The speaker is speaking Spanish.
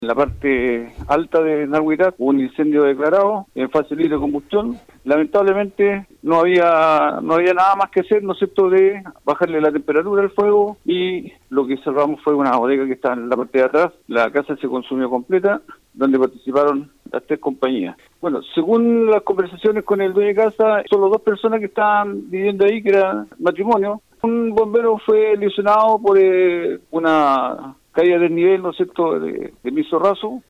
En la parte alta de Nahuitá hubo un incendio declarado en fase libre de combustión. Lamentablemente no había nada más que hacer, ¿no es cierto?, de bajarle la temperatura al fuego, y lo que cerramos fue una bodega que está en la parte de atrás. La casa se consumió completa, donde participaron las 3 compañías. Bueno, según las conversaciones con el dueño de casa, solo 2 personas que estaban viviendo ahí, que era matrimonio. Un bombero fue lesionado por una caída del nivel, ¿no es cierto?, de piso raso.